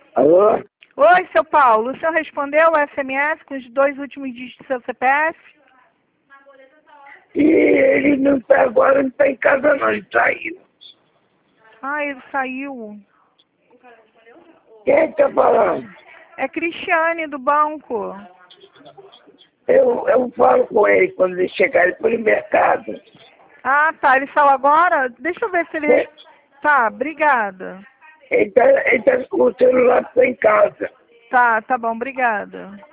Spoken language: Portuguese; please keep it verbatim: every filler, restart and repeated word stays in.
Alô? Oi, seu Paulo. O senhor respondeu o S M S com os dois últimos dígitos do seu C P F? E ele não está agora, não está em casa não, ele saiu. Ah, ele saiu. Quem está falando? É Cristiane, do banco. Eu, eu falo com ele quando ele chegar, ele foi no mercado. Ah, tá. Ele saiu agora? Deixa eu ver se ele... É. Tá, obrigada. Ele está ele tá com o celular tá em casa. Tá, tá bom, obrigada.